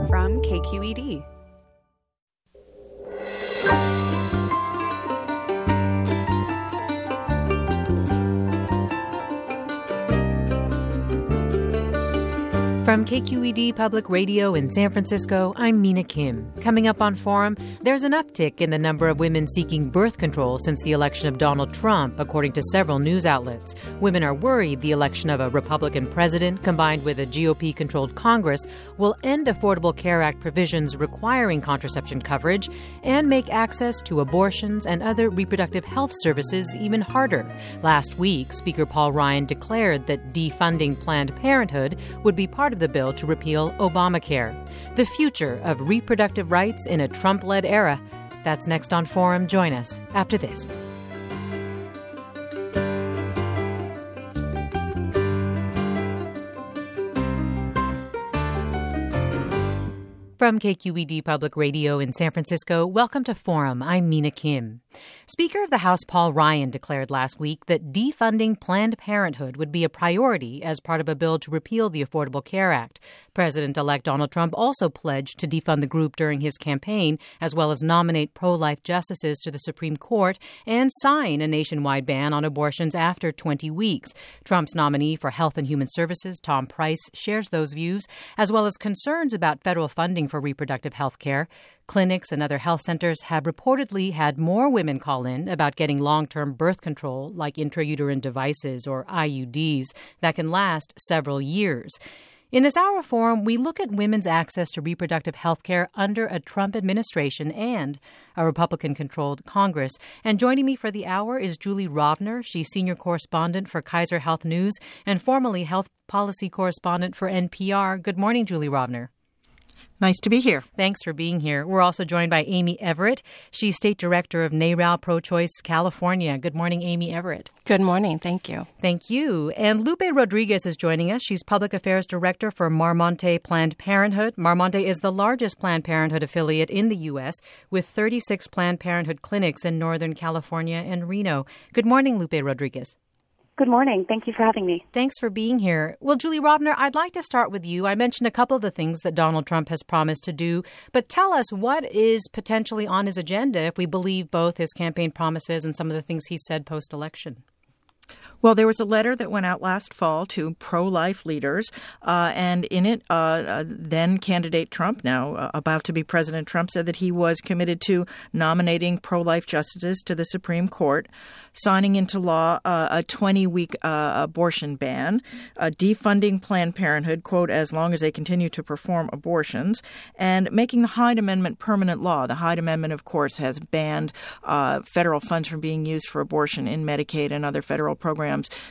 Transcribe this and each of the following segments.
from KQED. From KQED Public Radio in San Francisco, I'm Mina Kim. Coming up on Forum, there's an uptick in the number of women seeking birth control since the election of Donald Trump, according to several news outlets. Women are worried the election of a Republican president, combined with a GOP-controlled Congress, will end Affordable Care Act provisions requiring contraception coverage and make access to abortions and other reproductive health services even harder. Last week, Speaker Paul Ryan declared that defunding Planned Parenthood would be part of the bill to repeal Obamacare. The future of reproductive rights in a Trump-led era. That's next on Forum. Join us after this. From KQED Public Radio in San Francisco, welcome to Forum. I'm Mina Kim. Speaker of the House Paul Ryan declared last week that defunding Planned Parenthood would be a priority as part of a bill to repeal the Affordable Care Act. President-elect Donald Trump also pledged to defund the group during his campaign, as well as nominate pro-life justices to the Supreme Court and sign a nationwide ban on abortions after 20 weeks. Trump's nominee for Health and Human Services, Tom Price, shares those views, as well as concerns about federal funding for reproductive health care. Clinics and other health centers have reportedly had more women call in about getting long-term birth control, like intrauterine devices or IUDs, that can last several years. In this hour of Forum, we look at women's access to reproductive health care under a Trump administration and a Republican-controlled Congress. And joining me for the hour is Julie Rovner. She's senior correspondent for Kaiser Health News and formerly health policy correspondent for NPR. Good morning, Julie Rovner. Nice to be here. Thanks for being here. We're also joined by Amy Everett. She's state director of NARAL Pro-Choice California. Good morning, Amy Everett. Good morning. Thank you. Thank you. And Lupe Rodriguez is joining us. She's public affairs director for Marmonte Planned Parenthood. Marmonte is the largest Planned Parenthood affiliate in the U.S. with 36 Planned Parenthood clinics in Northern California and Reno. Good morning, Lupe Rodriguez. Good morning. Thank you for having me. Thanks for being here. Well, Julie Rovner, I'd like to start with you. I mentioned a couple of the things that Donald Trump has promised to do, but tell us what is potentially on his agenda if we believe both his campaign promises and some of the things he said post-election. Well, there was a letter that went out last fall to pro-life leaders, and in it, then candidate Trump, now about to be President Trump, said that he was committed to nominating pro-life justices to the Supreme Court, signing into law a 20-week abortion ban, defunding Planned Parenthood, quote, as long as they continue to perform abortions, and making the Hyde Amendment permanent law. The Hyde Amendment, of course, has banned federal funds from being used for abortion in Medicaid and other federal programs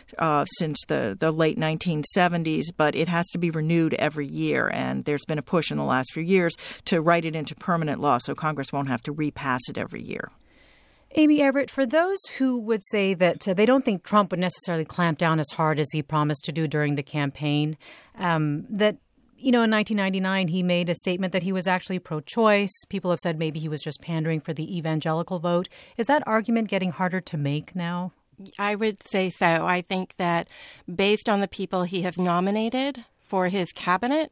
since the late 1970s, but it has to be renewed every year. And there's been a push in the last few years to write it into permanent law so Congress won't have to repass it every year. Amy Everett, for those who would say that they don't think Trump would necessarily clamp down as hard as he promised to do during the campaign, that in 1999, he made a statement that he was actually pro-choice. People have said maybe he was just pandering for the evangelical vote. Is that argument getting harder to make now? I would say so. I think that based on the people he has nominated for his cabinet,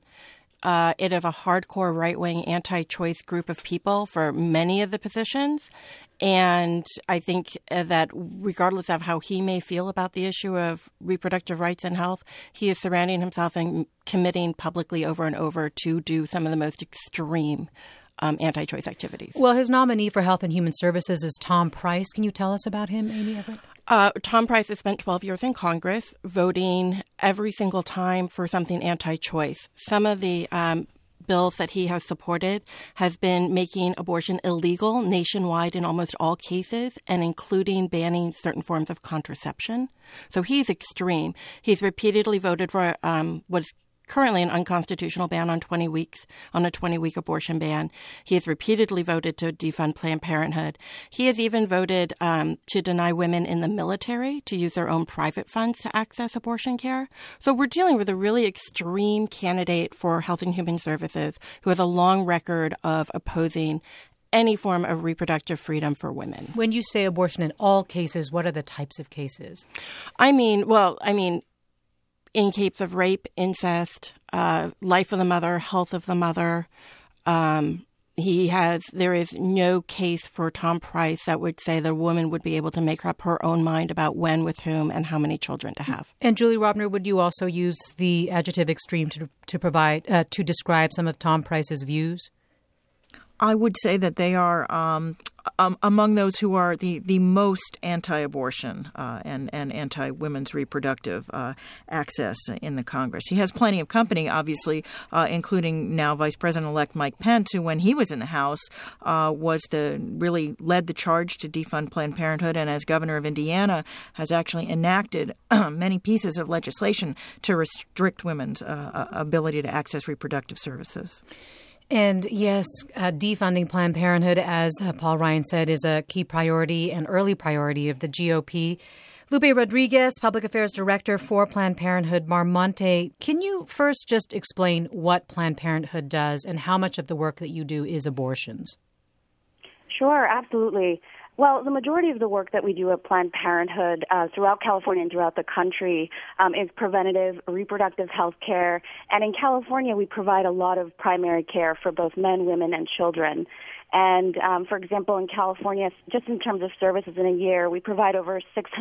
it is a hardcore right-wing anti-choice group of people for many of the positions. And I think that regardless of how he may feel about the issue of reproductive rights and health, he is surrounding himself and committing publicly over and over to do some of the most extreme anti-choice activities. Well, his nominee for Health and Human Services is Tom Price. Can you tell us about him, Amy Everett? Tom Price has spent 12 years in Congress voting every single time for something anti-choice. Some of the bills that he has supported has been making abortion illegal nationwide in almost all cases and including banning certain forms of contraception. So he's extreme. He's repeatedly voted for what's currently an unconstitutional ban on 20 weeks, on a 20-week abortion ban. He has repeatedly voted to defund Planned Parenthood. He has even voted to deny women in the military to use their own private funds to access abortion care. So we're dealing with a really extreme candidate for Health and Human Services who has a long record of opposing any form of reproductive freedom for women. When you say abortion in all cases, what are the types of cases? in case of rape, incest, life of the mother, health of the mother. There is no case for Tom Price that would say the woman would be able to make up her own mind about when, with whom, and how many children to have. And Julie Rovner, would you also use the adjective extreme to describe some of Tom Price's views? I would say that they are among those who are the most anti-abortion and anti-women's reproductive access in the Congress. He has plenty of company, obviously, including now Vice President-elect Mike Pence, who, when he was in the House, really led the charge to defund Planned Parenthood, and as governor of Indiana, has actually enacted many pieces of legislation to restrict women's ability to access reproductive services. And yes, defunding Planned Parenthood, as Paul Ryan said, is a key priority and early priority of the GOP. Lupe Rodriguez, Public Affairs Director for Planned Parenthood Marmonte, can you first just explain what Planned Parenthood does and how much of the work that you do is abortions? Sure, absolutely. Well, the majority of the work that we do at Planned Parenthood throughout California and throughout the country is preventative reproductive health care. And in California, we provide a lot of primary care for both men, women, and children. And, for example, in California, just in terms of services in a year, we provide over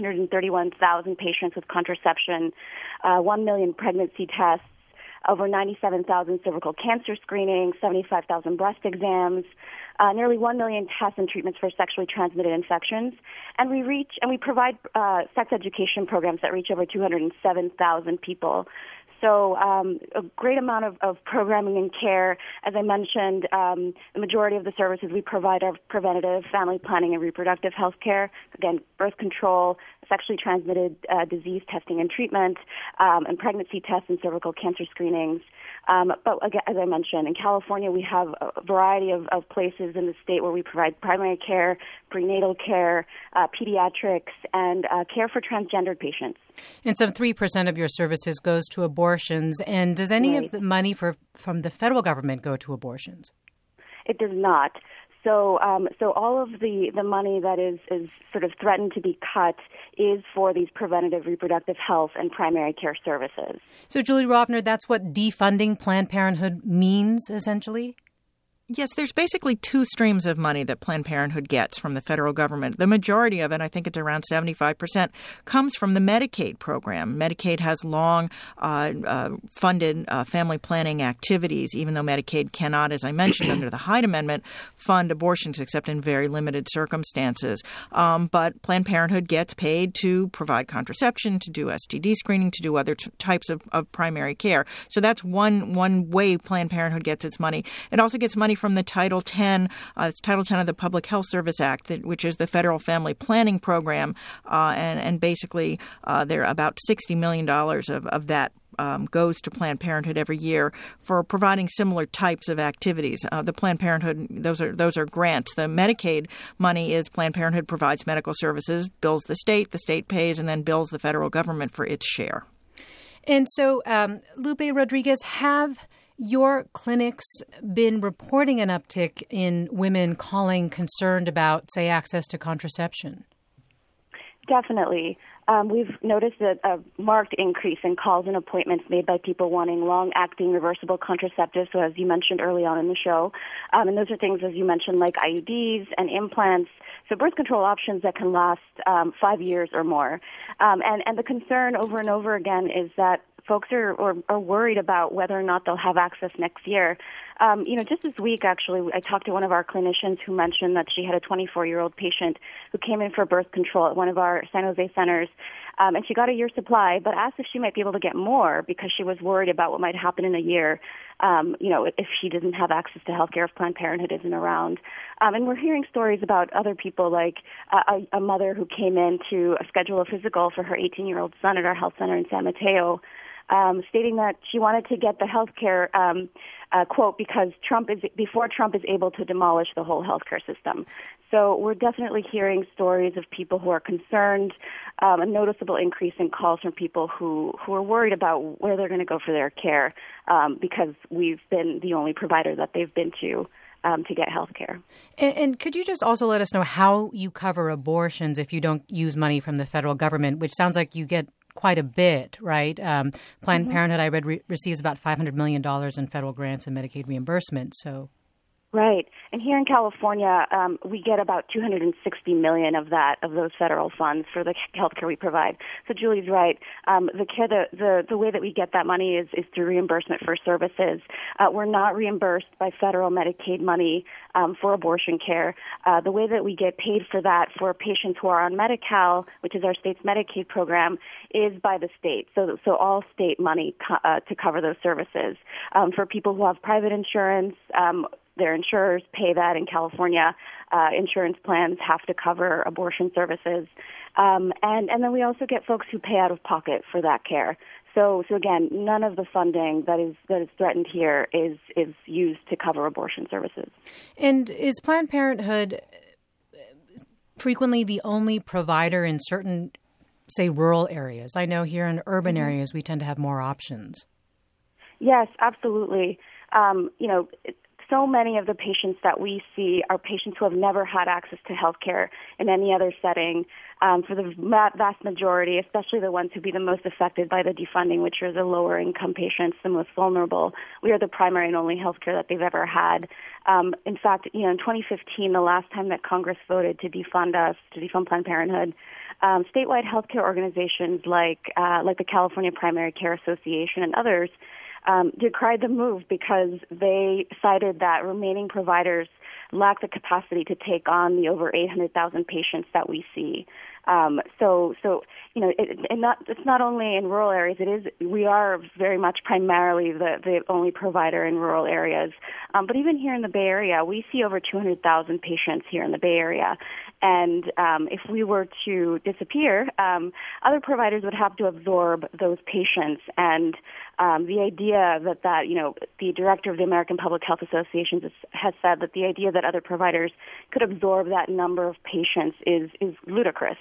631,000 patients with contraception, 1 million pregnancy tests, over 97,000 cervical cancer screenings, 75,000 breast exams, nearly 1 million tests and treatments for sexually transmitted infections. And we provide sex education programs that reach over 207,000 people. So a great amount of programming and care. As I mentioned, the majority of the services we provide are preventative, family planning, and reproductive health care. Again, birth control, sexually transmitted disease testing and treatment, and pregnancy tests and cervical cancer screenings. But again, as I mentioned, in California, we have a variety of places in the state where we provide primary care, prenatal care, pediatrics, and care for transgendered patients. And some 3% of your services goes to abortions. And does any of the money from the federal government go to abortions? It does not. So all of the money that is sort of threatened to be cut is for these preventative reproductive health and primary care services. So, Julie Rovner, that's what defunding Planned Parenthood means, essentially? Yes, there's basically two streams of money that Planned Parenthood gets from the federal government. The majority of it, I think it's around 75%, comes from the Medicaid program. Medicaid has long funded family planning activities, even though Medicaid cannot, as I mentioned, under the Hyde Amendment, fund abortions except in very limited circumstances. But Planned Parenthood gets paid to provide contraception, to do STD screening, to do other types of primary care. So that's one way Planned Parenthood gets its money. It also gets money from the Title 10, it's Title 10 of the Public Health Service Act, which is the federal family planning program, and basically there are about $60 million of that goes to Planned Parenthood every year for providing similar types of activities. The Planned Parenthood, those are grants. The Medicaid money is Planned Parenthood provides medical services, bills the state pays, and then bills the federal government for its share. And so, Lupe Rodriguez, have your clinics been reporting an uptick in women calling concerned about, say, access to contraception? Definitely. We've noticed a marked increase in calls and appointments made by people wanting long-acting reversible contraceptives, so as you mentioned early on in the show. And those are things, as you mentioned, like IUDs and implants, so birth control options that can last 5 years or more. And the concern over and over again is that folks are worried about whether or not they'll have access next year. Just this week, actually, I talked to one of our clinicians who mentioned that she had a 24-year-old patient who came in for birth control at one of our San Jose centers, and she got a year's supply, but asked if she might be able to get more because she was worried about what might happen in a year, if she doesn't have access to health care, if Planned Parenthood isn't around. And we're hearing stories about other people, like a mother who came in to schedule a physical for her 18-year-old son at our health center in San Mateo, stating that she wanted to get the health care quote because before Trump is able to demolish the whole healthcare system. So we're definitely hearing stories of people who are concerned, a noticeable increase in calls from people who are worried about where they're going to go for their care because we've been the only provider that they've been to get health care. And could you just also let us know how you cover abortions if you don't use money from the federal government, which sounds like you get quite a bit, right? Planned Parenthood, I read, receives about $500 million in federal grants and Medicaid reimbursement. So, right. And here in California, we get about $260 million of those federal funds for the healthcare we provide. So Julie's right. The way that we get that money is through reimbursement for services. We're not reimbursed by federal Medicaid money for abortion care. The way that we get paid for that for patients who are on Medi-Cal, which is our state's Medicaid program, is by the state. So all state money to cover those services. For people who have private insurance, their insurers pay that in California. Insurance plans have to cover abortion services. And then we also get folks who pay out of pocket for that care. So again, none of the funding that is threatened here is used to cover abortion services. And is Planned Parenthood frequently the only provider in certain, say, rural areas? I know here in urban areas we tend to have more options. Yes, absolutely. So many of the patients that we see are patients who have never had access to health care in any other setting. For the vast majority, especially the ones who be the most affected by the defunding, which are the lower income patients, the most vulnerable, we are the primary and only health care that they've ever had. In fact, in 2015, the last time that Congress voted to defund Planned Parenthood, statewide healthcare organizations like the California Primary Care Association and others decried the move because they cited that remaining providers lack the capacity to take on the over 800,000 patients that we see. It's not only in rural areas. We are very much primarily the only provider in rural areas. But even here in the Bay Area, we see over 200,000 patients here in the Bay Area. And if we were to disappear, other providers would have to absorb those patients. And the idea that the director of the American Public Health Association has said that the idea that other providers could absorb that number of patients is ludicrous.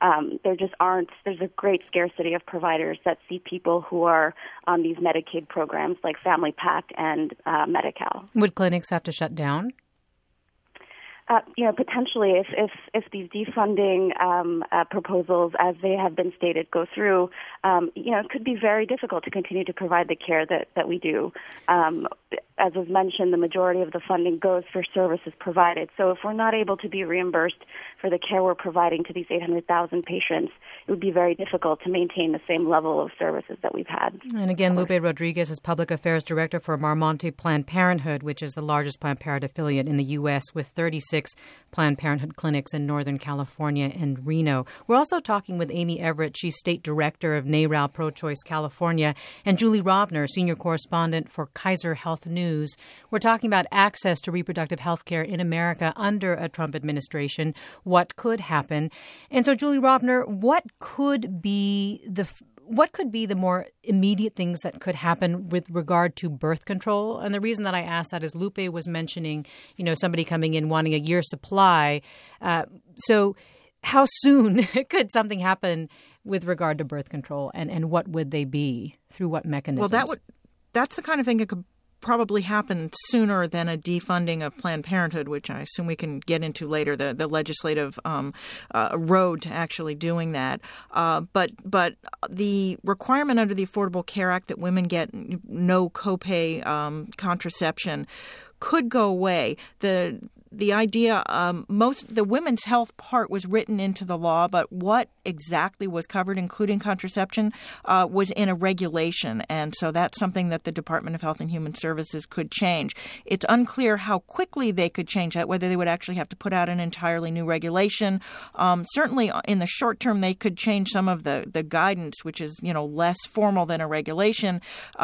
There's a great scarcity of providers that see people who are on these Medicaid programs like Family Pack and Medi-Cal. Would clinics have to shut down? Potentially, if these defunding proposals, as they have been stated, go through, it could be very difficult to continue to provide the care that we do. As was mentioned, the majority of the funding goes for services provided. So if we're not able to be reimbursed for the care we're providing to these 800,000 patients, it would be very difficult to maintain the same level of services that we've had. And again, Lupe Rodriguez is Public Affairs Director for Marmonte Planned Parenthood, which is the largest Planned Parenthood affiliate in the U.S. with 36 Planned Parenthood clinics in Northern California and Reno. We're also talking with Amy Everett. She's State Director of NARAL Pro-Choice California, and Julie Rovner, Senior Correspondent for Kaiser Health News. We're talking about access to reproductive health care in America under a Trump administration, what could happen. And so, Julie Rovner, what could be the more immediate things that could happen with regard to birth control? And the reason that I asked that is Lupe was mentioning, somebody coming in wanting a year's supply. So how soon could something happen with regard to birth control, and what would they be? Through what mechanisms? Well, that's the kind of thing that could probably happen sooner than a defunding of Planned Parenthood, which I assume we can get into later, the legislative road to actually doing that. But the requirement under the Affordable Care Act that women get no copay contraception could go away. The idea, the women's health part was written into the law, but what exactly was covered, including contraception, was in a regulation. And so that's something that the Department of Health and Human Services could change. It's unclear how quickly they could change that, whether they would actually have to put out an entirely new regulation. Certainly in the short term, they could change some of the guidance, which is, less formal than a regulation,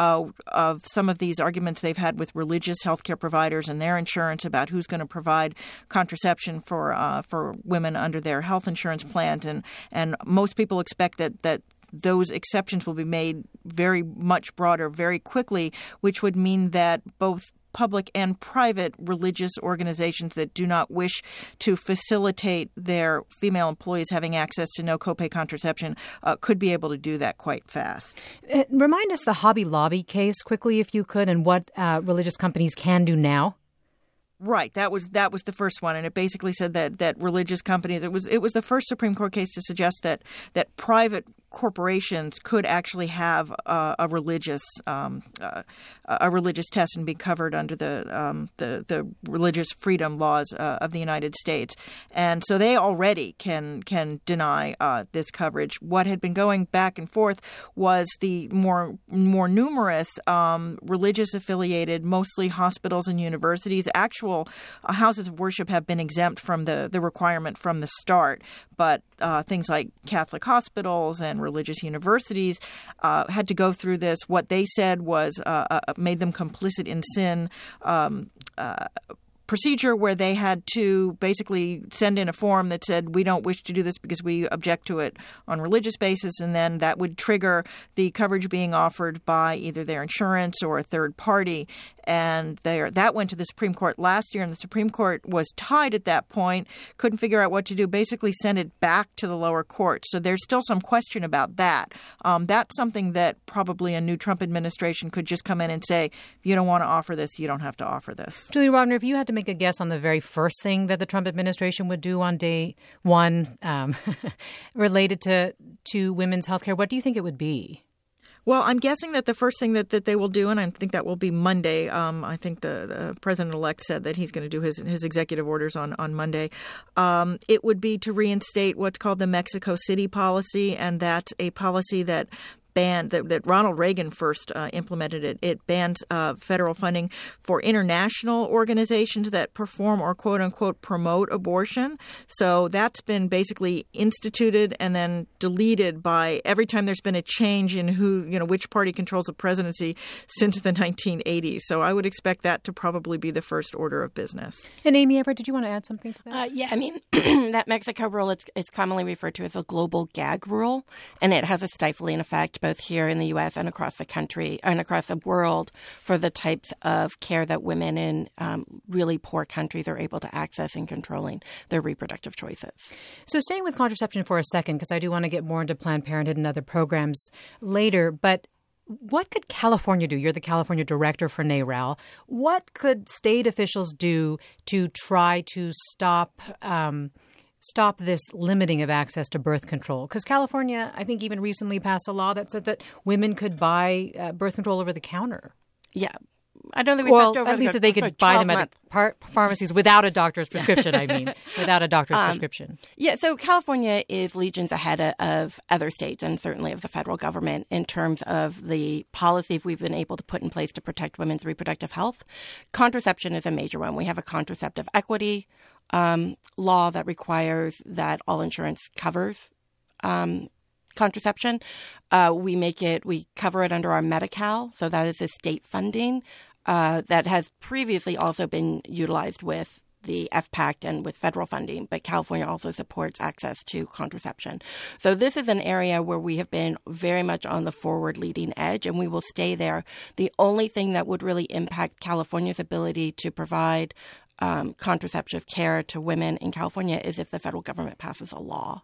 of some of these arguments they've had with religious healthcare providers and their insurance about who's going to provide contraception for women under their health insurance plans, and most people expect that those exceptions will be made very much broader very quickly, which would mean that both public and private religious organizations that do not wish to facilitate their female employees having access to no copay contraception could be able to do that quite fast. Remind us the Hobby Lobby case quickly, if you could, and what religious companies can do now. Right. That was the first one, and it basically said that religious companies. It was the first Supreme Court case to suggest that private corporations could actually have a religious test and be covered under the religious freedom laws of the United States. And so they already can deny this coverage. What had been going back and forth was the more numerous religious affiliated, mostly hospitals and universities. Actual houses of worship have been exempt from the requirement from the start, but things like Catholic hospitals and religious universities had to go through this. What they said was made them complicit in sin procedure where they had to basically send in a form that said, we don't wish to do this because we object to it on religious basis, and then that would trigger the coverage being offered by either their insurance or a third party. And that went to the Supreme Court last year, and the Supreme Court was tied at that point, couldn't figure out what to do, basically sent it back to the lower court. So there's still some question about that. That's something that probably a new Trump administration could just come in and say, if you don't want to offer this, you don't have to offer this. Julie Rovner, if you had to make a guess on the very first thing that the Trump administration would do on day one related to women's health care, what do you think it would be? Well, I'm guessing that the first thing that they will do, and I think that will be Monday. I think the president-elect said that he's going to do his executive orders on Monday. It would be to reinstate what's called the Mexico City policy, and that's a policy that banned that Ronald Reagan first implemented it. It bans federal funding for international organizations that perform or quote unquote promote abortion. So that's been basically instituted and then deleted by every time there's been a change in which party controls the presidency since the 1980s. So I would expect that to probably be the first order of business. And Amy Everett, did you want to add something to that? Yeah, I mean, that Mexico rule, it's commonly referred to as a global gag rule, and it has a stifling effect both here in the U.S. and across the country and across the world for the types of care that women in really poor countries are able to access in controlling their reproductive choices. So staying with contraception for a second, because I do want to get more into Planned Parenthood and other programs later, but what could California do? You're the California director for NARAL. What could state officials do to try to stop this limiting of access to birth control? Because California, I think, even recently passed a law that said that women could buy birth control over the counter. Yeah. I don't think we passed over at least that they could buy them at pharmacies without a doctor's prescription, without a doctor's prescription. Yeah, so California is legions ahead of other states and certainly of the federal government in terms of the policies we've been able to put in place to protect women's reproductive health. Contraception is a major one. We have a contraceptive equity law that requires that all insurance covers contraception. We cover it under our Medi-Cal, so that is the state funding that has previously also been utilized with the FPAC and with federal funding, but California also supports access to contraception. So this is an area where we have been very much on the forward leading edge, and we will stay there. The only thing that would really impact California's ability to provide contraceptive care to women in California is if the federal government passes a law.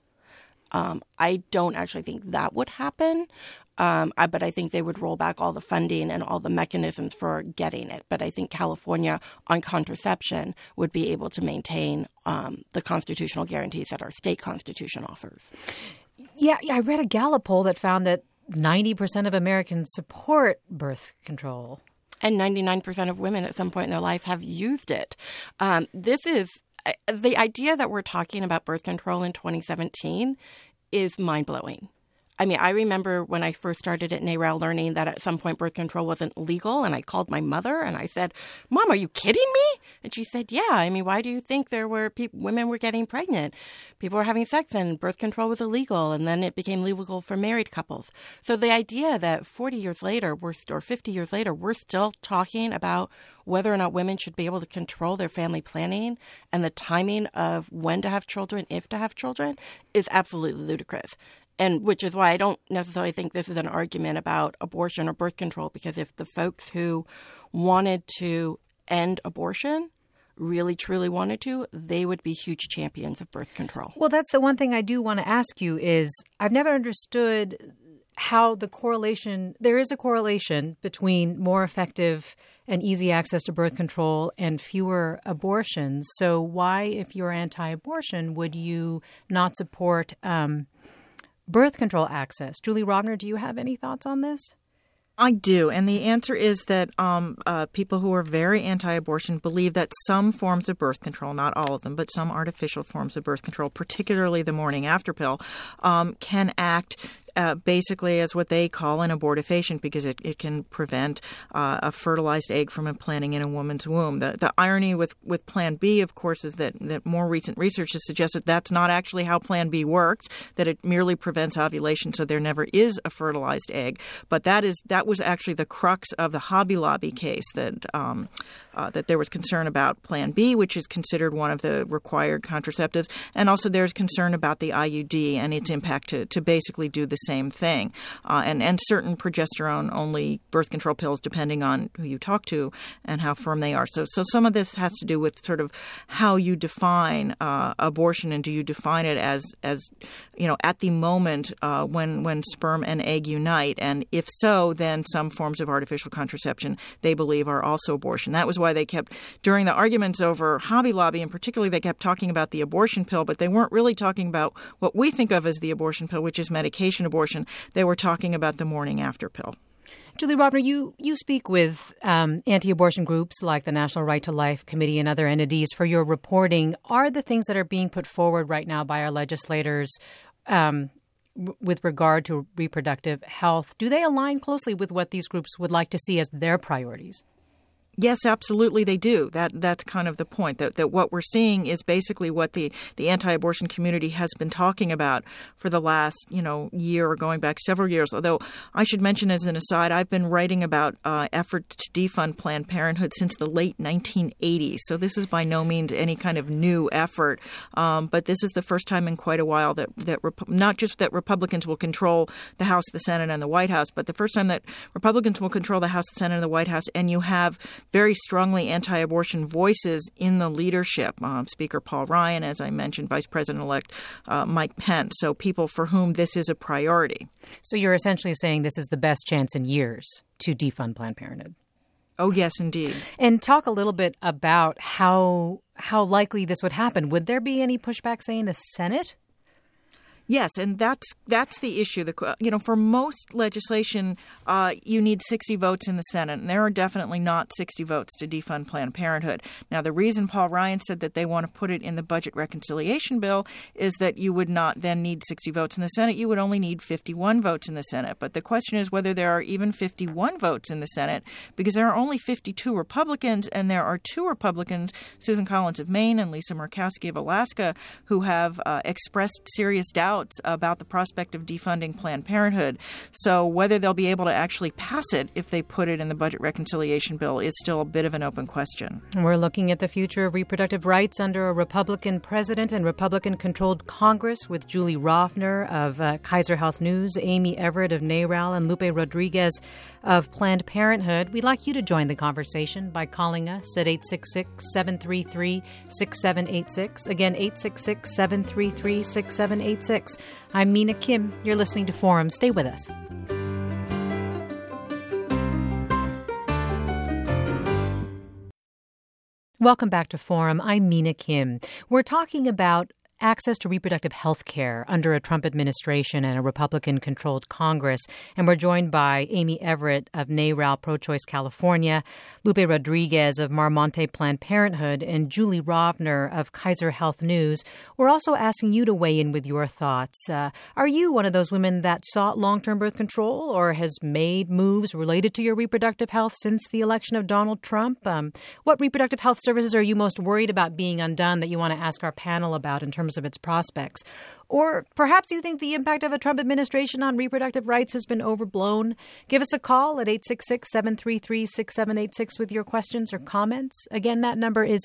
I don't actually think that would happen, but I think they would roll back all the funding and all the mechanisms for getting it. But I think California on contraception would be able to maintain the constitutional guarantees that our state constitution offers. Yeah, I read a Gallup poll that found that 90% of Americans support birth control. And 99% of women at some point in their life have used it. This is the idea that we're talking about birth control in 2017 is mind-blowing. I mean, I remember when I first started at NARAL learning that at some point birth control wasn't legal, and I called my mother and I said, "Mom, are you kidding me?" And she said, "Yeah. I mean, why do you think there were women were getting pregnant? People were having sex and birth control was illegal, and then it became legal for married couples." So the idea that 40 years later or 50 years later, we're still talking about whether or not women should be able to control their family planning and the timing of when to have children, if to have children, is absolutely ludicrous. And which is why I don't necessarily think this is an argument about abortion or birth control, because if the folks who wanted to end abortion really, truly wanted to, they would be huge champions of birth control. Well, that's the one thing I do want to ask you is I've never understood how there is a correlation between more effective and easy access to birth control and fewer abortions. So why, if you're anti-abortion, would you not support birth control access. Julie Rovner, do you have any thoughts on this? I do. And the answer is that people who are very anti-abortion believe that some forms of birth control, not all of them, but some artificial forms of birth control, particularly the morning after pill, can act basically as what they call an abortifacient because it can prevent a fertilized egg from implanting in a woman's womb. The irony with Plan B, of course, is that more recent research has suggested that's not actually how Plan B works, that it merely prevents ovulation so there never is a fertilized egg. But that was actually the crux of the Hobby Lobby case, that there was concern about Plan B, which is considered one of the required contraceptives, and also there's concern about the IUD and its impact to basically do the same thing, and certain progesterone-only birth control pills, depending on who you talk to and how firm they are. So some of this has to do with sort of how you define abortion, and do you define it as at the moment when sperm and egg unite, and if so, then some forms of artificial contraception they believe are also abortion. That was why they kept, during the arguments over Hobby Lobby in particular, they kept talking about the abortion pill, but they weren't really talking about what we think of as the abortion pill, which is medication abortion. They were talking about the morning after pill. Julie Rovner, you speak with anti-abortion groups like the National Right to Life Committee and other entities for your reporting. Are the things that are being put forward right now by our legislators with regard to reproductive health, do they align closely with what these groups would like to see as their priorities? Yes, absolutely they do. That's kind of the point, that what we're seeing is basically what the anti-abortion community has been talking about for the last, year or going back several years. Although I should mention as an aside, I've been writing about efforts to defund Planned Parenthood since the late 1980s. So this is by no means any kind of new effort. But this is the first time in quite a while that not just that Republicans will control the House, the Senate, and the White House, but the first time that Republicans will control the House, the Senate, and the White House, and you have very strongly anti-abortion voices in the leadership. Speaker Paul Ryan, as I mentioned, Vice President-elect Mike Pence. So people for whom this is a priority. So you're essentially saying this is the best chance in years to defund Planned Parenthood. Oh, yes, indeed. And talk a little bit about how likely this would happen. Would there be any pushback, say, in the Senate? Yes, and that's the issue. For most legislation, you need 60 votes in the Senate, and there are definitely not 60 votes to defund Planned Parenthood. Now, the reason Paul Ryan said that they want to put it in the budget reconciliation bill is that you would not then need 60 votes in the Senate. You would only need 51 votes in the Senate. But the question is whether there are even 51 votes in the Senate, because there are only 52 Republicans, and there are 2 Republicans, Susan Collins of Maine and Lisa Murkowski of Alaska, who have expressed serious doubt about the prospect of defunding Planned Parenthood. So whether they'll be able to actually pass it if they put it in the budget reconciliation bill is still a bit of an open question. We're looking at the future of reproductive rights under a Republican president and Republican-controlled Congress with Julie Rovner of Kaiser Health News, Amy Everett of NARAL, and Lupe Rodriguez of Planned Parenthood. We'd like you to join the conversation by calling us at 866-733-6786. Again, 866-733-6786. I'm Mina Kim. You're listening to Forum. Stay with us. Welcome back to Forum. I'm Mina Kim. We're talking about access to reproductive health care under a Trump administration and a Republican-controlled Congress. And we're joined by Amy Everett of NARAL Pro-Choice California, Lupe Rodriguez of Marmonte Planned Parenthood, and Julie Rovner of Kaiser Health News. We're also asking you to weigh in with your thoughts. Are you one of those women that sought long-term birth control or has made moves related to your reproductive health since the election of Donald Trump? What reproductive health services are you most worried about being undone that you want to ask our panel about in terms of its prospects? Or perhaps you think the impact of a Trump administration on reproductive rights has been overblown. Give us a call at 866-733-6786 with your questions or comments. Again, that number is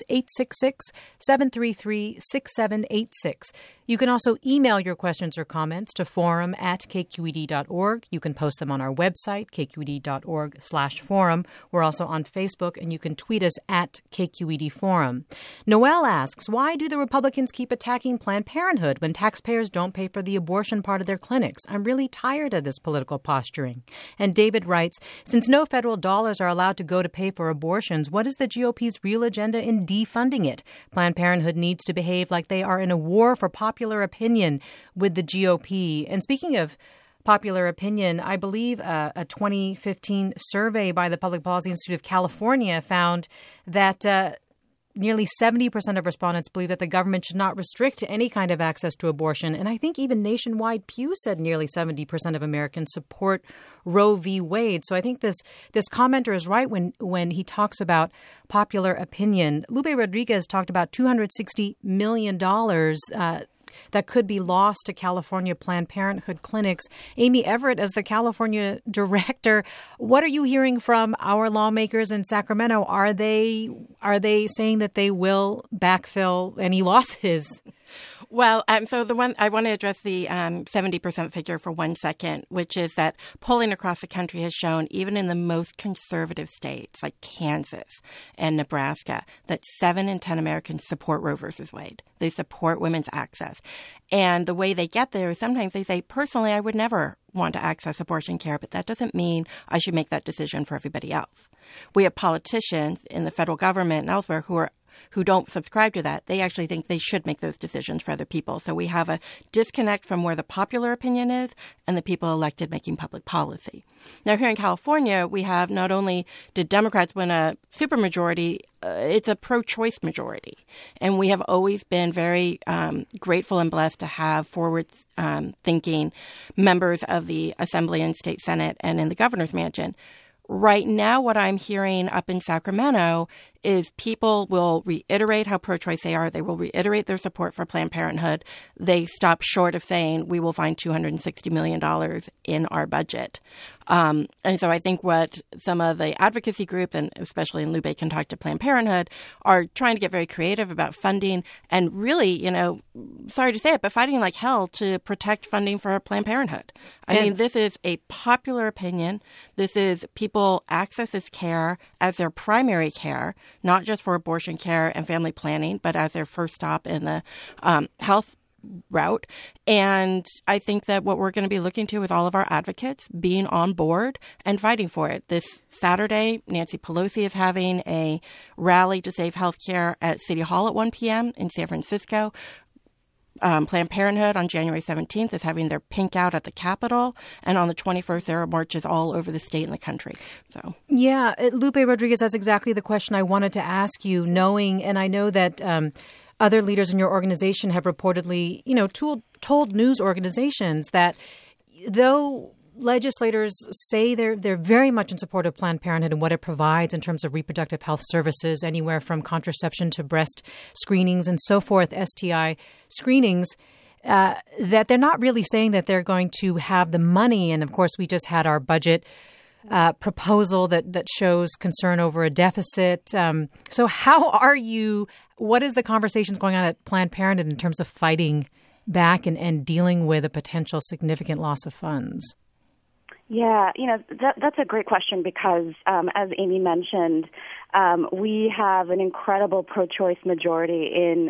866-733-6786. You can also email your questions or comments to forum@kqed.org. You can post them on our website, kqed.org/forum. We're also on Facebook, and you can tweet us at KQED Forum. Noelle asks, why do the Republicans keep attacking Planned Parenthood when taxpayers taxpayers don't pay for the abortion part of their clinics. I'm really tired of this political posturing. And David writes, since no federal dollars are allowed to go to pay for abortions, what is the GOP's real agenda in defunding it? Planned Parenthood needs to behave like they are in a war for popular opinion with the GOP. And speaking of popular opinion, I believe a 2015 survey by the Public Policy Institute of California found that nearly 70% of respondents believe that the government should not restrict any kind of access to abortion. And I think even nationwide, Pew said nearly 70% of Americans support Roe v. Wade. So I think this commenter is right when he talks about popular opinion. Lupe Rodriguez talked about $260 million that could be lost to California Planned Parenthood clinics. Amy Everett, as the California director, what are you hearing from our lawmakers in Sacramento? Are they saying that they will backfill any losses? Well, so the one I want to address the 70% figure for 1 second, which is that polling across the country has shown, even in the most conservative states like Kansas and Nebraska, that 7 in 10 Americans support Roe versus Wade. They support women's access. And the way they get there is sometimes they say, personally, I would never want to access abortion care, but that doesn't mean I should make that decision for everybody else. We have politicians in the federal government and elsewhere who don't subscribe to that. They actually think they should make those decisions for other people. So we have a disconnect from where the popular opinion is and the people elected making public policy. Now, here in California, we have not only did Democrats win a supermajority, it's a pro-choice majority. And we have always been very grateful and blessed to have forward-thinking members of the Assembly and State Senate and in the governor's mansion. Right now, what I'm hearing up in Sacramento is people will reiterate how pro-choice they are. They will reiterate their support for Planned Parenthood. They stop short of saying we will find $260 million in our budget. And so I think what some of the advocacy groups, and especially in Lupe Can Talk to Planned Parenthood, are trying to get very creative about funding and really, sorry to say it, but fighting like hell to protect funding for Planned Parenthood. I mean, this is a popular opinion. This is people access this care as their primary care, not just for abortion care and family planning, but as their first stop in the health route. And I think that what we're going to be looking to with all of our advocates being on board and fighting for it. This Saturday, Nancy Pelosi is having a rally to save healthcare at City Hall at 1 p.m. in San Francisco. Planned Parenthood on January 17th is having their pink out at the Capitol. And on the 21st, there are marches all over the state and the country. So, yeah, Lupe Rodriguez, that's exactly the question I wanted to ask you, knowing, and I know that other leaders in your organization have reportedly, told news organizations that though legislators say they're very much in support of Planned Parenthood and what it provides in terms of reproductive health services, anywhere from contraception to breast screenings and so forth, STI screenings, that they're not really saying that they're going to have the money. And of course, we just had our budget proposal that shows concern over a deficit. So what is the conversations going on at Planned Parenthood in terms of fighting back and dealing with a potential significant loss of funds? Yeah, that's a great question because, as Amy mentioned, we have an incredible pro-choice majority in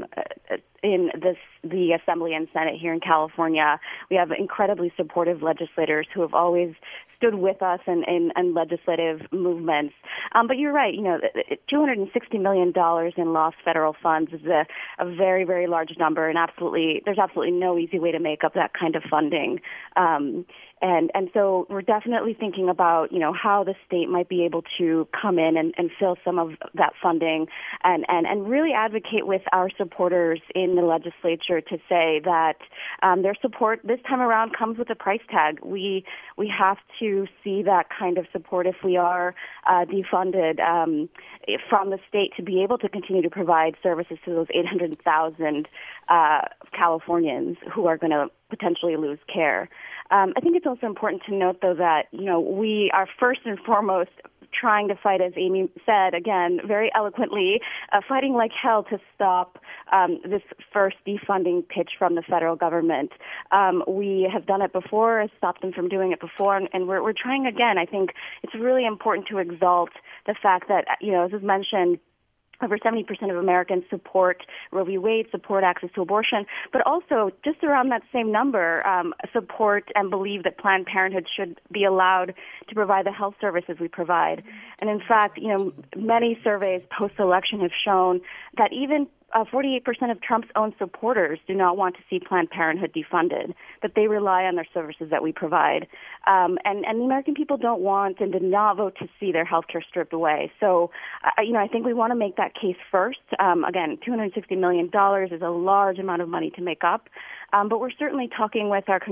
the Assembly and Senate here in California. We have incredibly supportive legislators who have always stood with us in legislative movements. But you're right, $260 million in lost federal funds is a very, very large number, and there's absolutely no easy way to make up that kind of funding. And so we're definitely thinking about, how the state might be able to come in and fill some of that funding and really advocate with our supporters in the legislature to say that their support this time around comes with a price tag. We have to see that kind of support if we are defunded from the state to be able to continue to provide services to those 800,000 Californians who are going to potentially lose care. I think it's also important to note, though, that, we are first and foremost trying to fight, as Amy said, again, very eloquently, fighting like hell to stop this first defunding pitch from the federal government. We have done it before, stopped them from doing it before, and we're trying again. I think it's really important to exalt the fact that, as was mentioned, over 70% of Americans support Roe v. Wade, support access to abortion, but also just around that same number support and believe that Planned Parenthood should be allowed to provide the health services we provide. And in fact, many surveys post-election have shown that even 48% of Trump's own supporters do not want to see Planned Parenthood defunded, that they rely on their services that we provide. And the American people don't want and did not vote to see their health care stripped away. So, I think we want to make that case first. Again, $260 million is a large amount of money to make up. But we're certainly talking with our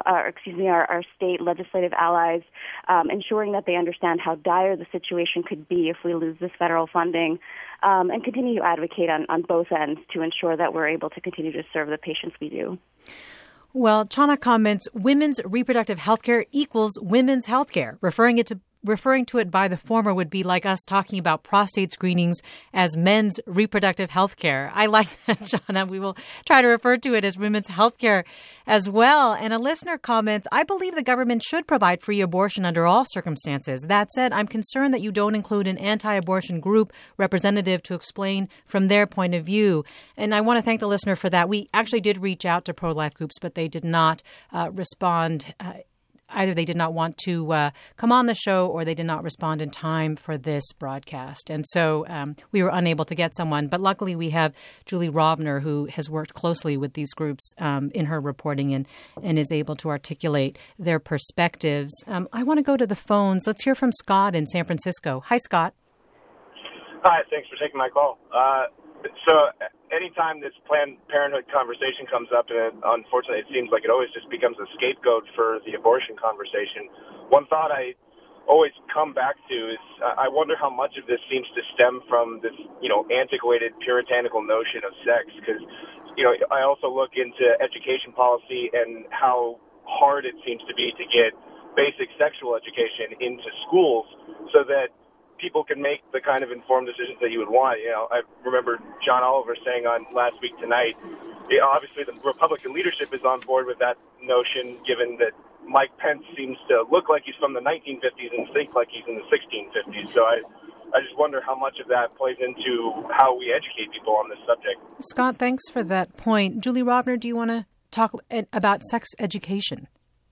our state legislative allies, ensuring that they understand how dire the situation could be if we lose this federal funding, and continue to advocate on both ends to ensure that we're able to continue to serve the patients we do. Well, Chana comments, women's reproductive health care equals women's health care, referring to it by the former would be like us talking about prostate screenings as men's reproductive health care. I like that, Chana. We will try to refer to it as women's health care as well. And a listener comments, I believe the government should provide free abortion under all circumstances. That said, I'm concerned that you don't include an anti-abortion group representative to explain from their point of view. And I want to thank the listener for that. We actually did reach out to pro-life groups, but they did not respond. Either they did not want to come on the show or they did not respond in time for this broadcast. And so we were unable to get someone. But luckily we have Julie Rovner, who has worked closely with these groups in her reporting and is able to articulate their perspectives. I want to go to the phones. Let's hear from Scott in San Francisco. Hi, Scott. Hi, thanks for taking my call. So anytime this Planned Parenthood conversation comes up, and unfortunately it seems like it always just becomes a scapegoat for the abortion conversation, one thought I always come back to is I wonder how much of this seems to stem from this, antiquated puritanical notion of sex, because, I also look into education policy and how hard it seems to be to get basic sexual education into schools so that people can make the kind of informed decisions that you would want. I remember John Oliver saying on Last Week Tonight, obviously the Republican leadership is on board with that notion, given that Mike Pence seems to look like he's from the 1950s and think like he's in the 1650s. So I just wonder how much of that plays into how we educate people on this subject. Scott, thanks for that point. Julie Rovner, do you want to talk about sex education?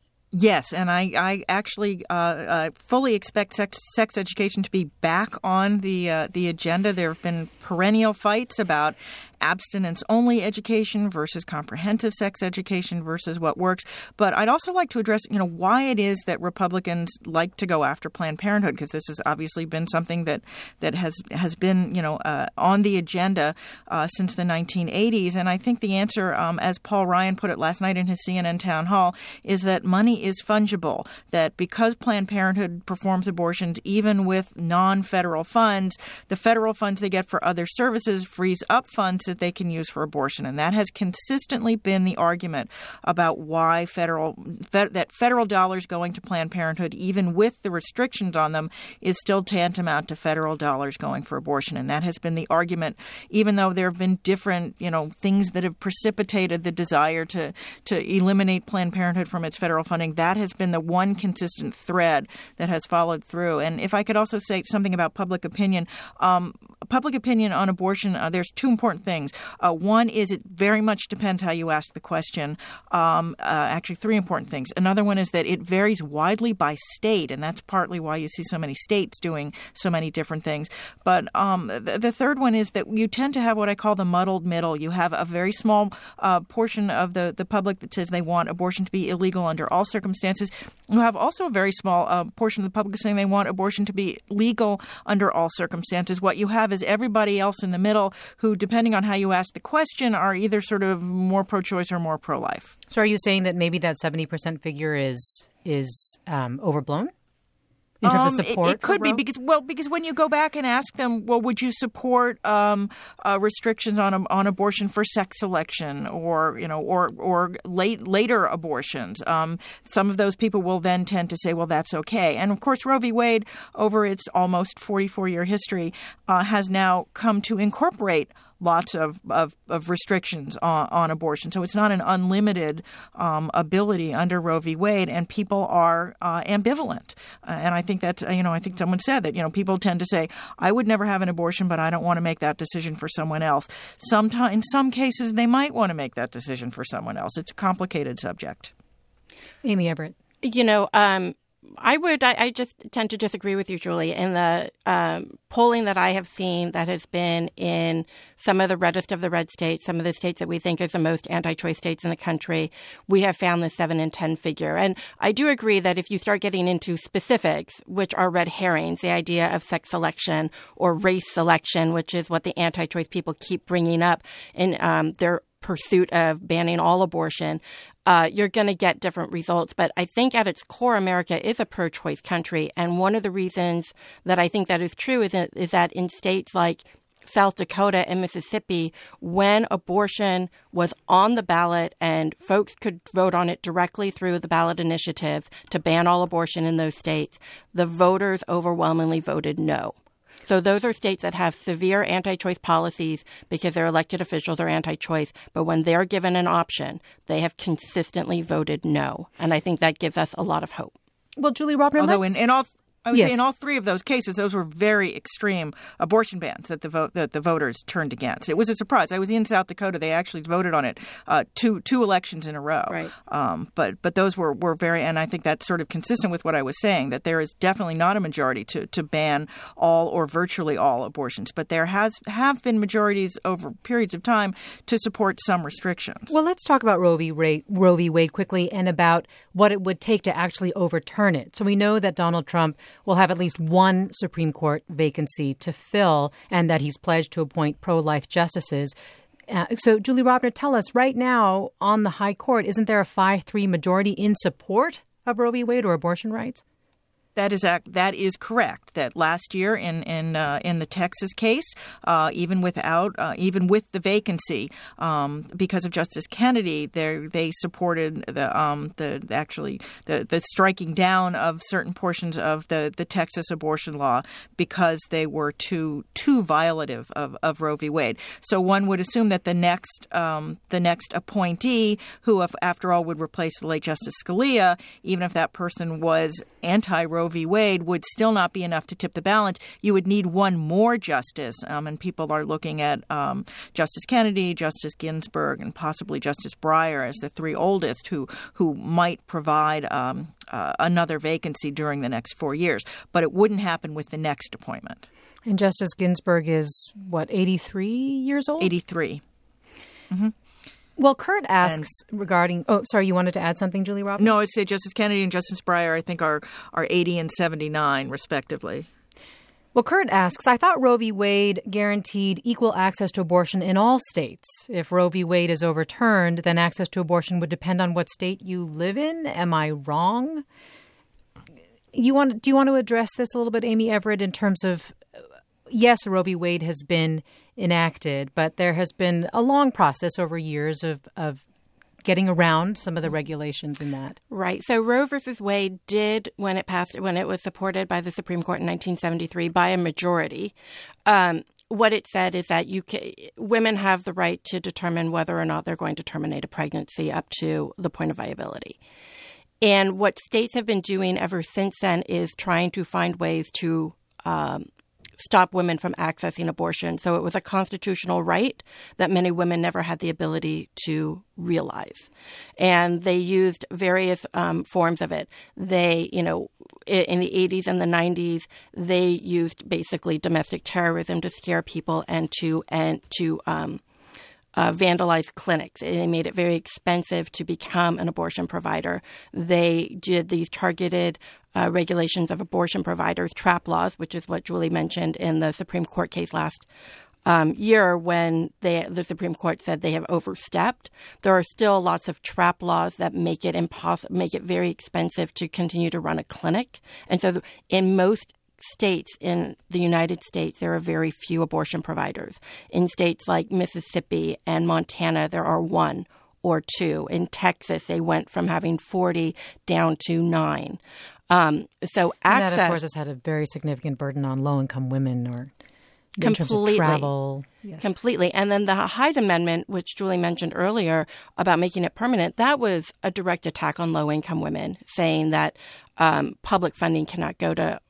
Yes, and I actually fully expect sex education to be back on the agenda. There have been perennial fights about abstinence-only education versus comprehensive sex education versus what works. But I'd also like to address, why it is that Republicans like to go after Planned Parenthood, because this has obviously been something that has been, on the agenda since the 1980s. And I think the answer, as Paul Ryan put it last night in his CNN town hall, is that money is fungible, that because Planned Parenthood performs abortions even with non-federal funds, the federal funds they get for other services frees up funds that they can use for abortion. And that has consistently been the argument about why federal dollars going to Planned Parenthood, even with the restrictions on them, is still tantamount to federal dollars going for abortion. And that has been the argument, even though there have been different, things that have precipitated the desire to eliminate Planned Parenthood from its federal funding. That has been the one consistent thread that has followed through. And if I could also say something about public opinion. Public opinion on abortion, there's two important things. One is it very much depends how you ask the question. Actually, three important things. Another one is that it varies widely by state, and that's partly why you see so many states doing so many different things. But the third one is that you tend to have what I call the muddled middle. You have a very small portion of the public that says they want abortion to be illegal under all circumstances. You have also a very small portion of the public saying they want abortion to be legal under all circumstances. What you have is everybody else in the middle who, depending on how you ask the question, are either sort of more pro-choice or more pro-life. So are you saying that maybe that 70% figure is overblown? In terms of support? It could be because when you go back and ask them, well, would you support restrictions on abortion for sex selection or later abortions? Some of those people will then tend to say, well, that's okay. And of course, Roe v. Wade, over its almost 44-year history, has now come to incorporate lots of restrictions on abortion. So it's not an unlimited ability under Roe v. Wade, and people are ambivalent. And I think that, I think someone said that, people tend to say, I would never have an abortion, but I don't want to make that decision for someone else. Sometimes, in some cases, they might want to make that decision for someone else. It's a complicated subject. Amy Everett. I just tend to disagree with you, Julie. In the polling that I have seen that has been in some of the reddest of the red states, some of the states that we think is the most anti-choice states in the country, we have found the 7 in 10 figure. And I do agree that if you start getting into specifics, which are red herrings, the idea of sex selection or race selection, which is what the anti-choice people keep bringing up in their pursuit of banning all abortion, you're going to get different results. But I think at its core, America is a pro-choice country. And one of the reasons that I think that is true is that in states like South Dakota and Mississippi, when abortion was on the ballot and folks could vote on it directly through the ballot initiatives to ban all abortion in those states, the voters overwhelmingly voted no. So those are states that have severe anti-choice policies because their elected officials are anti-choice. But when they're given an option, they have consistently voted no. And I think that gives us a lot of hope. Well, Julie Robner, although in all three of those cases, those were very extreme abortion bans that the voters turned against. It was a surprise. I was in South Dakota. They actually voted on it two elections in a row. Right. But those were very, and I think that's sort of consistent with what I was saying, that there is definitely not a majority to ban all or virtually all abortions. But there have been majorities over periods of time to support some restrictions. Well, let's talk about Roe v. Wade quickly and about what it would take to actually overturn it. So we know that Donald Trump will have at least one Supreme Court vacancy to fill and that he's pledged to appoint pro-life justices. So, Julie Robner, tell us, right now on the high court, isn't there a 5-3 majority in support of Roe v. Wade or abortion rights? That is correct. That last year in the Texas case, even with the vacancy, because of Justice Kennedy, they supported the striking down of certain portions of the Texas abortion law because they were too violative of Roe v. Wade. So one would assume that the next appointee, who after all would replace the late Justice Scalia, even if that person was anti-Roe v. Wade, would still not be enough to tip the balance. You would need one more justice, and people are looking at Justice Kennedy, Justice Ginsburg, and possibly Justice Breyer as the three oldest who might provide another vacancy during the next 4 years. But it wouldn't happen with the next appointment. And Justice Ginsburg is, 83 years old? 83. Mm-hmm. Well, Kurt asks regarding – oh, sorry, you wanted to add something, Julie Robner? No, I'd say Justice Kennedy and Justice Breyer, I think, are 80 and 79, respectively. Well, Kurt asks, I thought Roe v. Wade guaranteed equal access to abortion in all states. If Roe v. Wade is overturned, then access to abortion would depend on what state you live in. Am I wrong? Do you want to address this a little bit, Amy Everett, in terms of yes, Roe v. Wade has been enacted, but there has been a long process over years of getting around some of the regulations in that. Right. So Roe versus Wade did, when it was supported by the Supreme Court in 1973 by a majority, what it said is that women have the right to determine whether or not they're going to terminate a pregnancy up to the point of viability. And what states have been doing ever since then is trying to find ways to stop women from accessing abortion. So it was a constitutional right that many women never had the ability to realize. And they used various forms of it. They, in the 80s and the 90s, they used basically domestic terrorism to scare people and to vandalized clinics. They made it very expensive to become an abortion provider. They did these targeted regulations of abortion providers, trap laws, which is what Julie mentioned in the Supreme Court case last year when the Supreme Court said they have overstepped. There are still lots of trap laws that make it very expensive to continue to run a clinic. And so in most states in the United States, there are very few abortion providers. In states like Mississippi and Montana, there are 1 or 2. In Texas, they went from having 40 down to 9. So access, and that, of course, has had a very significant burden on low-income women or in terms of travel. Yes. Completely. And then the Hyde Amendment, which Julie mentioned earlier about making it permanent, that was a direct attack on low-income women, saying that public funding cannot go to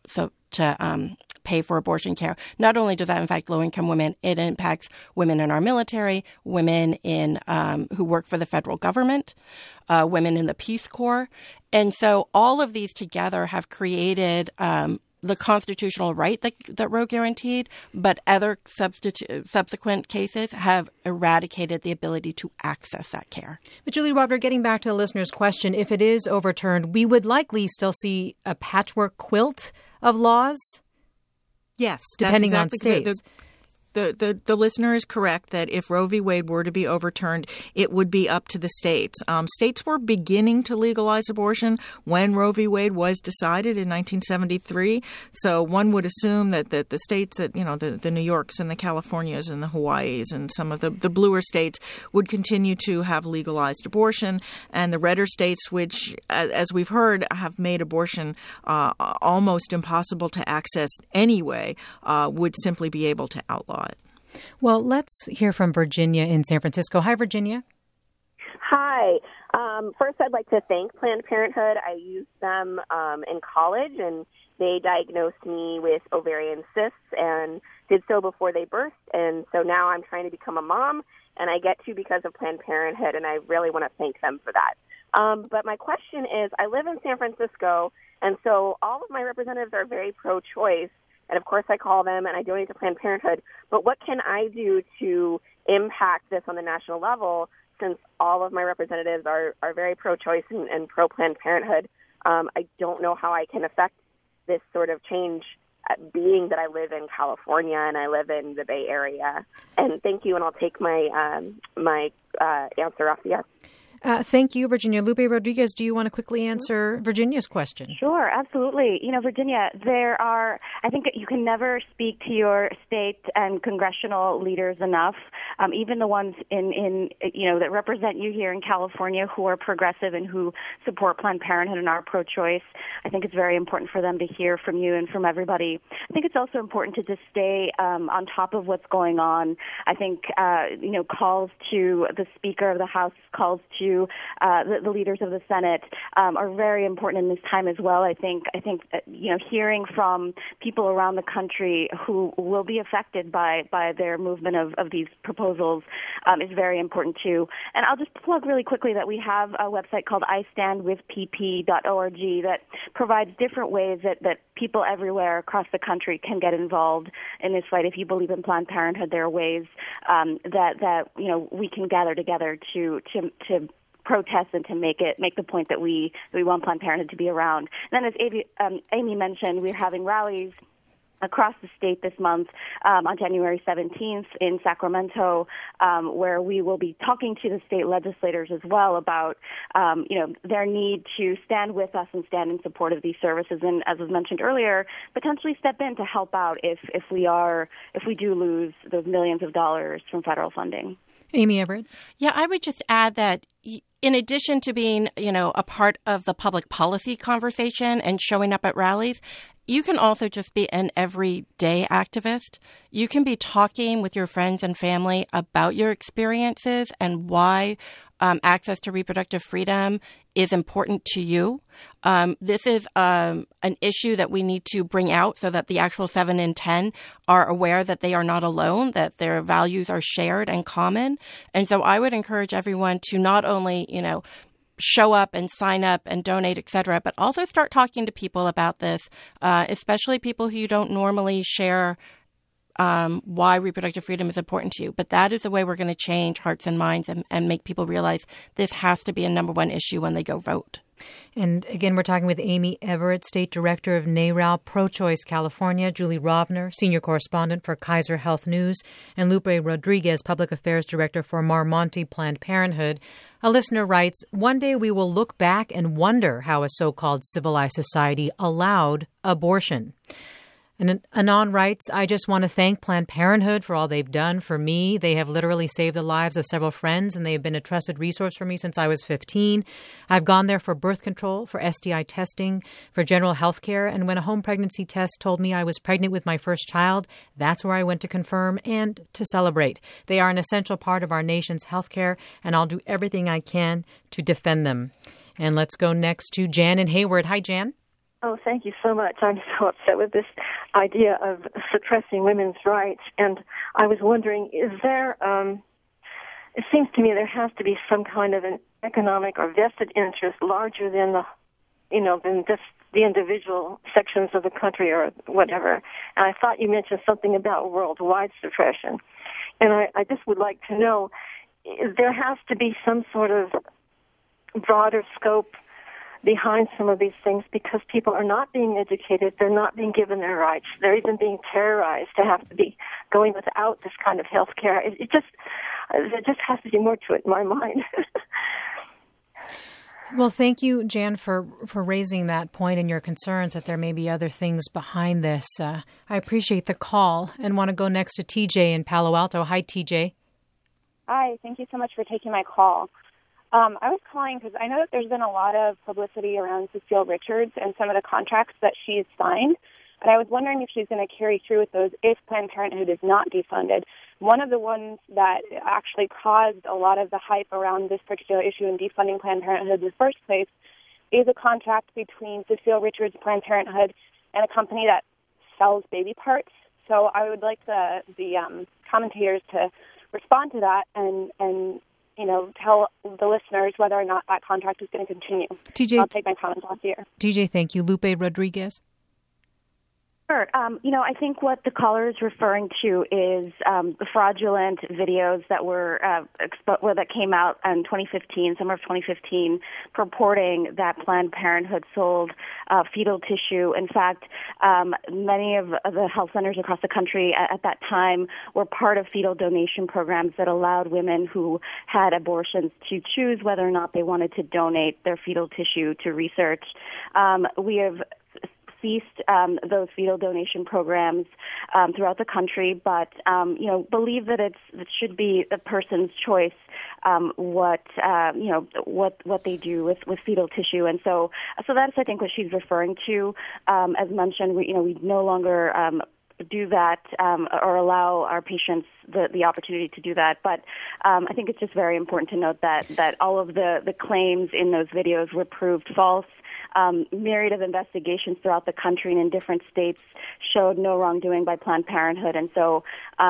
pay for abortion care. Not only does that impact low-income women, it impacts women in our military, women in who work for the federal government, women in the Peace Corps. And so all of these together have created the constitutional right that Roe guaranteed, but other subsequent cases have eradicated the ability to access that care. But Julie Rovner, getting back to the listener's question, if it is overturned, we would likely still see a patchwork quilt of laws? Yes. Depending that's exactly on states. The listener is correct that if Roe v. Wade were to be overturned, it would be up to the states. States were beginning to legalize abortion when Roe v. Wade was decided in 1973. So one would assume that the states that, the New Yorks and the Californias and the Hawaiis and some of the bluer states would continue to have legalized abortion. And the redder states, which, as we've heard, have made abortion almost impossible to access anyway, would simply be able to outlaw it. Well, let's hear from Virginia in San Francisco. Hi, Virginia. Hi. First, I'd like to thank Planned Parenthood. I used them in college, and they diagnosed me with ovarian cysts and did so before they birthed. And so now I'm trying to become a mom, and I get to because of Planned Parenthood, and I really want to thank them for that. But my question is, I live in San Francisco, and so all of my representatives are very pro-choice. And, of course, I call them and I donate to Planned Parenthood. But what can I do to impact this on the national level since all of my representatives are very pro-choice and pro-Planned Parenthood? I don't know how I can affect this sort of change, being that I live in California and I live in the Bay Area. And thank you, and I'll take my answer off the yes. Thank you, Virginia. Lupe Rodriguez, do you want to quickly answer Virginia's question? Sure, absolutely. Virginia, I think that you can never speak to your state and congressional leaders enough, even the ones in that represent you here in California who are progressive and who support Planned Parenthood and are pro-choice. I think it's very important for them to hear from you and from everybody. I think it's also important to just stay on top of what's going on. I think, calls to the Speaker of the House, calls to the leaders of the Senate are very important in this time as well. I think hearing from people around the country who will be affected by their movement of these proposals is very important too. And I'll just plug really quickly that we have a website called istandwithpp.org that provides different ways that people everywhere across the country can get involved in this fight. If you believe in Planned Parenthood, there are ways that we can gather together to protest and to make the point that we want Planned Parenthood to be around. And then, as Amy mentioned, we're having rallies across the state this month on January 17th in Sacramento, where we will be talking to the state legislators as well about, their need to stand with us and stand in support of these services. And as was mentioned earlier, potentially step in to help out if we do lose those millions of dollars from federal funding. Amy Everett? Yeah, I would just add that in addition to being, a part of the public policy conversation and showing up at rallies, you can also just be an everyday activist. You can be talking with your friends and family about your experiences and why access to reproductive freedom is important to you. This is an issue that we need to bring out so that the actual 7 in 10 are aware that they are not alone, that their values are shared and common. And so I would encourage everyone to not only, show up and sign up and donate, et cetera, but also start talking to people about this, especially people who you don't normally share why reproductive freedom is important to you. But that is the way we're going to change hearts and minds and make people realize this has to be a number one issue when they go vote. And again, we're talking with Amy Everett, State Director of NARAL Pro-Choice California, Julie Rovner, Senior Correspondent for Kaiser Health News, and Lupe Rodriguez, Public Affairs Director for Mar Monte Planned Parenthood. A listener writes, "One day we will look back and wonder how a so-called civilized society allowed abortion." And Anon writes, I just want to thank Planned Parenthood for all they've done for me. They have literally saved the lives of several friends, and they have been a trusted resource for me since I was 15. I've gone there for birth control, for STI testing, for general health care. And when a home pregnancy test told me I was pregnant with my first child, that's where I went to confirm and to celebrate. They are an essential part of our nation's health care, and I'll do everything I can to defend them. And let's go next to Jan in Hayward. Hi, Jan. Oh, thank you so much. I'm so upset with this idea of suppressing women's rights. And I was wondering, is there, it seems to me there has to be some kind of an economic or vested interest larger than than just the individual sections of the country or whatever. And I thought you mentioned something about worldwide suppression. And I just would like to know, there has to be some sort of broader scope behind some of these things, because people are not being educated, they're not being given their rights, they're even being terrorized to have to be going without this kind of health care. There just has to be more to it in my mind. Well, thank you, Jan, for raising that point and your concerns that there may be other things behind this. I appreciate the call and want to go next to TJ in Palo Alto. Hi, TJ. Hi, thank you so much for taking my call. I was calling because I know that there's been a lot of publicity around Cecile Richards and some of the contracts that she's signed, and I was wondering if she's going to carry through with those if Planned Parenthood is not defunded. One of the ones that actually caused a lot of the hype around this particular issue in defunding Planned Parenthood in the first place is a contract between Cecile Richards, Planned Parenthood, and a company that sells baby parts. So I would like the commentators to respond to that and tell the listeners whether or not that contract is going to continue. TJ, I'll take my comments off here. TJ, thank you. Lupe Rodriguez. Sure. I think what the caller is referring to is the fraudulent videos that were that came out in 2015, summer of 2015, purporting that Planned Parenthood sold fetal tissue. In fact, many of the health centers across the country at that time were part of fetal donation programs that allowed women who had abortions to choose whether or not they wanted to donate their fetal tissue to research. We have ceased those fetal donation programs throughout the country, but believe that it should be the person's choice what they do with fetal tissue, and so that's I think what she's referring to. As mentioned, we no longer do that or allow our patients the opportunity to do that. But I think it's just very important to note that all of the claims in those videos were proved false. Myriad of investigations throughout the country and in different states showed no wrongdoing by Planned Parenthood, and so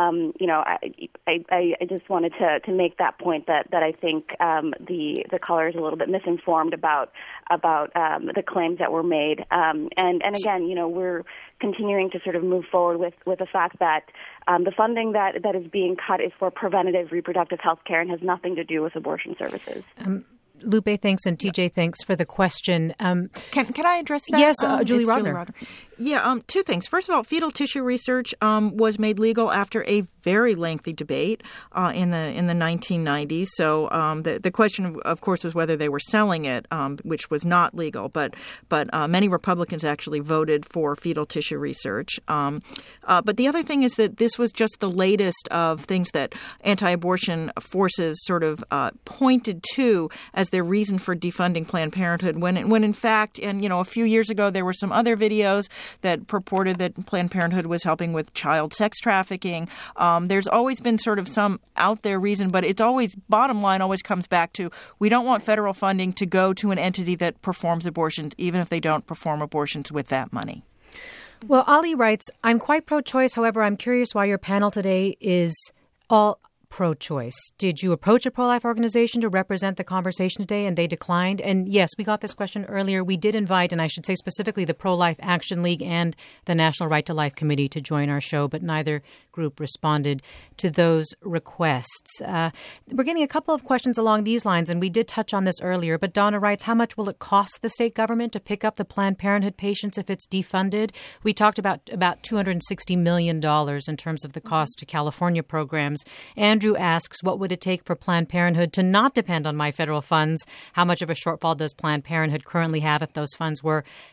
I just wanted to make that point that I think the caller is a little bit misinformed about the claims that were made, and again, we're continuing to sort of move forward with the fact that the funding that is being cut is for preventative reproductive health care and has nothing to do with abortion services. Lupe, thanks, and TJ, thanks for the question. Can I address that? Yes, Julie Rodner. Yeah, two things. First of all, fetal tissue research was made legal after a very lengthy debate in the 1990s. So the question, of course, was whether they were selling it, which was not legal. But many Republicans actually voted for fetal tissue research. But the other thing is that this was just the latest of things that anti-abortion forces sort of pointed to as their reason for defunding Planned Parenthood. When in fact, and a few years ago, there were some other videos that purported that Planned Parenthood was helping with child sex trafficking. There's always been sort of some out there reason, but it's always, bottom line always comes back to, we don't want federal funding to go to an entity that performs abortions, even if they don't perform abortions with that money. Well, Ali writes, I'm quite pro-choice. However, I'm curious why your panel today is all pro-choice. Did you approach a pro-life organization to represent the conversation today and they declined? And yes, we got this question earlier. We did invite, and I should say specifically the Pro-Life Action League and the National Right to Life Committee to join our show, but neither group responded to those requests. We're getting a couple of questions along these lines, and we did touch on this earlier, but Donna writes, how much will it cost the state government to pick up the Planned Parenthood patients if it's defunded? We talked about $260 million in terms of the cost to California programs. Andrew asks, what would it take for Planned Parenthood to not depend on my federal funds? How much of a shortfall does Planned Parenthood currently have if those funds were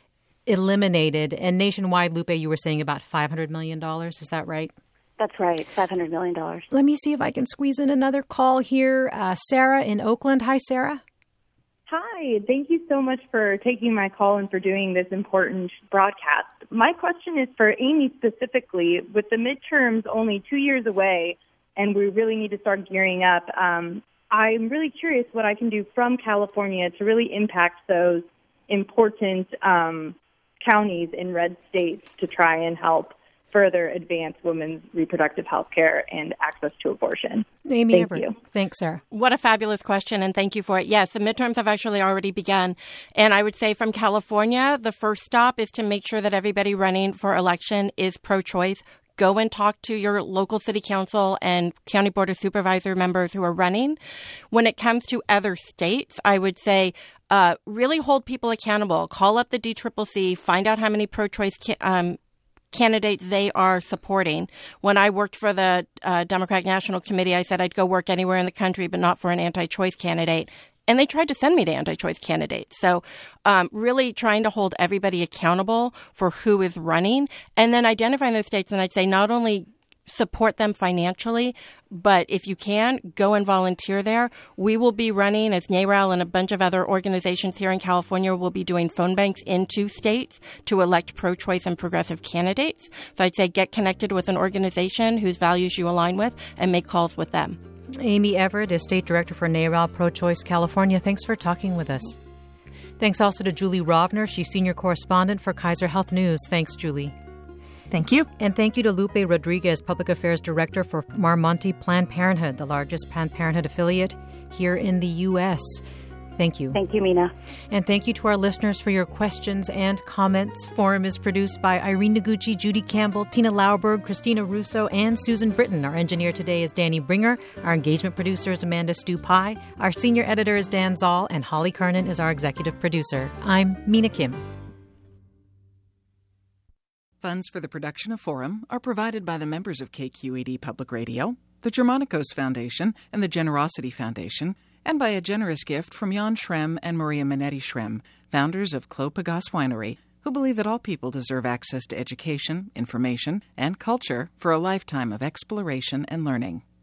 eliminated. And nationwide, Lupe, you were saying about $500 million. Is that right? That's right, $500 million. Let me see if I can squeeze in another call here. Sarah in Oakland. Hi, Sarah. Hi, thank you so much for taking my call and for doing this important broadcast. My question is for Amy specifically. With the midterms only 2 years away and we really need to start gearing up, I'm really curious what I can do from California to really impact those important counties in red states to try and help further advance women's reproductive health care and access to abortion. Amy Thank you. Thanks, Sarah. What a fabulous question, and thank you for it. Yes, the midterms have actually already begun. And I would say from California, the first stop is to make sure that everybody running for election is pro-choice. Go and talk to your local city council and county board of supervisor members who are running. When it comes to other states, I would say really hold people accountable. Call up the DCCC, find out how many pro-choice candidates they are supporting. When I worked for the Democratic National Committee, I said I'd go work anywhere in the country, but not for an anti-choice candidate. And they tried to send me to anti-choice candidates. So really trying to hold everybody accountable for who is running and then identifying those states. And I'd say not only support them financially, but if you can, go and volunteer there. We will be running, as NARAL and a bunch of other organizations here in California will be doing phone banks in 2 states to elect pro-choice and progressive candidates. So I'd say get connected with an organization whose values you align with and make calls with them. Amy Everett is State Director for NARAL Pro-Choice California. Thanks for talking with us. Thanks also to Julie Rovner. She's Senior Correspondent for Kaiser Health News. Thanks, Julie. Thank you. And thank you to Lupe Rodriguez, Public Affairs Director for Marmonte Planned Parenthood, the largest Planned Parenthood affiliate here in the U.S. Thank you. Thank you, Mina. And thank you to our listeners for your questions and comments. Forum is produced by Irene Noguchi, Judy Campbell, Tina Lauerberg, Christina Russo, and Susan Britton. Our engineer today is Danny Bringer. Our engagement producer is Amanda Stu Pai. Our senior editor is Dan Zoll, and Holly Kernan is our executive producer. I'm Mina Kim. Funds for the production of Forum are provided by the members of KQED Public Radio, the Germanicos Foundation, and the Generosity Foundation, and by a generous gift from Jan Schrem and Maria Minetti Schrem, founders of Clos Pegase Winery, who believe that all people deserve access to education, information, and culture for a lifetime of exploration and learning.